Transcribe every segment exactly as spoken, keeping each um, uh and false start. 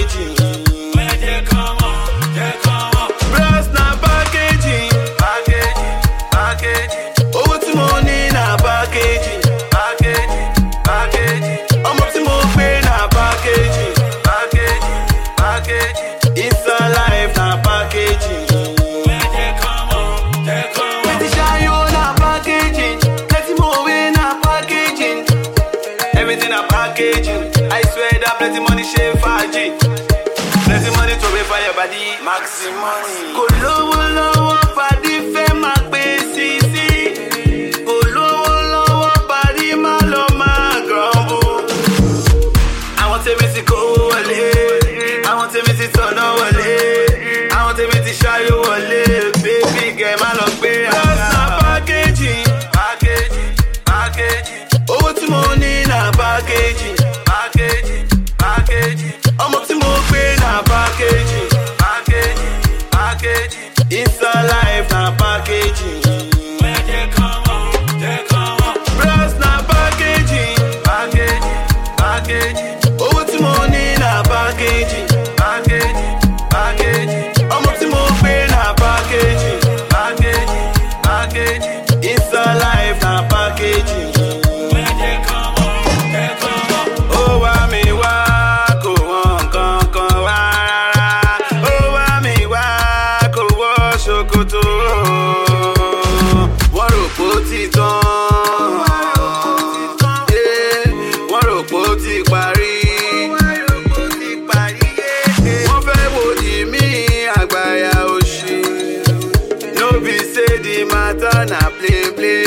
packaging. Bros na packaging. Packaging, packaging. Owó tí mo ní na packaging. Packaging, packaging. Ọmọ tí mo gbé na packaging. Packaging, packaging. Insta life na packaging. Plenty shayo na packaging. Plenty more na packaging. Everything na packaging. I swear that plenty money shave faji. Plenty money to pay for your body. Maxi money. Kò lówó lọ́wọ́ pàdé fẹ́ máa pé sísí. Kò lówó lọ́wọ́ pàdé má lọ máa grumble. Àwọn tèmi ti kó wọlé. Àwọn tèmi ti tọ̀nà wọlé. Àwọn tèmi ti ṣáyó wọlé. Baby girl má lọ gbé ara. Bros na packaging. Packaging, packaging. Owó tí mo ní na packaging. Packaging, packaging. Ọmọ tí mo gbé na packaging. Packaging, packaging. Insta life na packaging. Bros na packaging. Packaging, packaging. Owó tí mo ní na packaging. Packaging, packaging. Ọmọ tí mo gbé na packaging. Packaging, packaging. Insta life na packaging. Ó wá mi wá, kò wọ́n kankan wá rárá. Ó wá mi wá, kò wọ ṣòkòtò. Wọ́n rò pé ó ti tán. Yeah, wọ́n rò pé ó ti parí. Wọ́n fẹ́ wo di mí àgbáyà òṣì. No be say the matter na play play.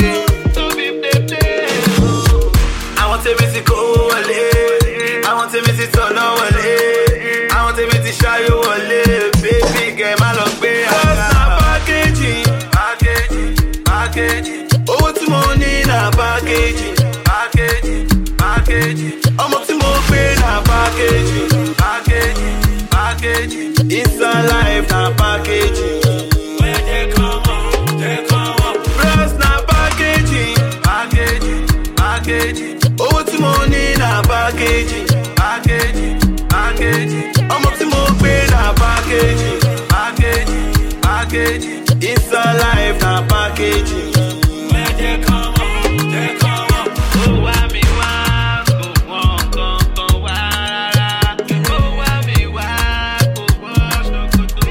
Àwọn tèmi ti kó wọlé. Àwọn tèmi ti tọ̀nà wọlé. Àwọn tèmi ti ṣáyó wọlé. Baby girl má lọ gbé ara. Bros na packaging. Packaging, packaging. Owó tí mo ní na packaging. Packaging, packaging. Ọmọ tí mo gbé na packaging. Packaging, packaging. Insta life na packaging. Bros na packaging. Packaging, packaging. Owó tí mo ní na packaging. Packaging, packaging. Ọmọ tí mo gbé na packaging. Packaging, packaging. Insta life na packaging. Ó wá mi wá, kò wọ́n kankan wá rárá. Ó wá mi wá, kò wọ ṣòkòtò.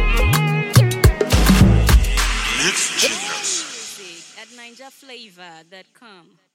Mix Genius. Music at ninja flavor dot com.